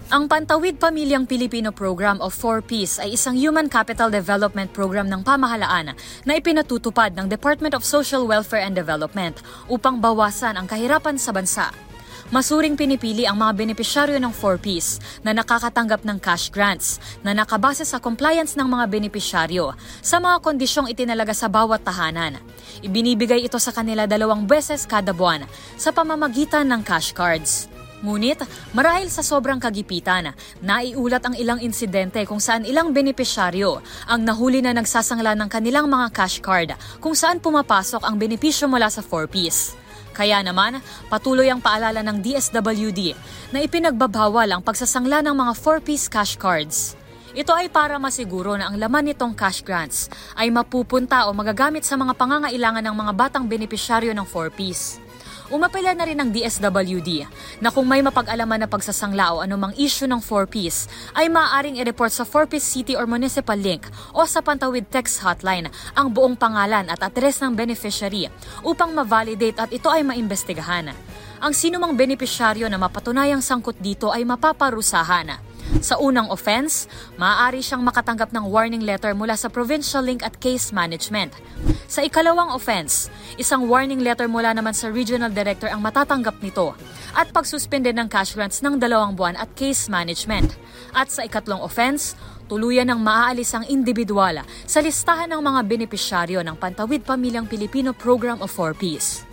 Ang Pantawid Pamilyang Pilipino Program of 4Ps ay isang human capital development program ng pamahalaan na ipinatutupad ng Department of Social Welfare and Development upang bawasan ang kahirapan sa bansa. Masuring pinipili ang mga benepisyaryo ng 4Ps na nakakatanggap ng cash grants na nakabase sa compliance ng mga benepisyaryo sa mga kondisyong itinalaga sa bawat tahanan. Ibinibigay ito sa kanila 2 beses kada buwan sa pamamagitan ng cash cards. Ngunit, marahil sa sobrang kagipitan, naiulat ang ilang insidente kung saan ilang benepisyaryo ang nahuli na nagsasangla ng kanilang mga cash card kung saan pumapasok ang benepisyo mula sa 4Ps. Kaya naman, patuloy ang paalala ng DSWD na ipinagbabawal ang pagsasangla ng mga 4Ps cash cards. Ito ay para masiguro na ang laman nitong cash grants ay mapupunta o magagamit sa mga pangangailangan ng mga batang benepisyaryo ng 4Ps. Umapela na rin ng DSWD na kung may mapag-alaman na pagsasangla o anumang issue ng 4Ps ay maaaring i-report sa 4Ps City or Municipal Link o sa Pantawid Text Hotline ang buong pangalan at address ng beneficiary upang ma-validate at ito ay maimbestigahan. Ang sinumang benepisyaryo na mapatunayang sangkot dito ay mapaparusahan. Sa unang offense, maaari siyang makatanggap ng warning letter mula sa Provincial Link at Case Management. Sa ikalawang offense, isang warning letter mula naman sa Regional Director ang matatanggap nito at pagsuspende ng cash grants ng 2 buwan at case management. At sa ikatlong offense, tuluyan ng maaalis ang individual sa listahan ng mga benepisyaryo ng Pantawid Pamilyang Pilipino Program of 4Ps.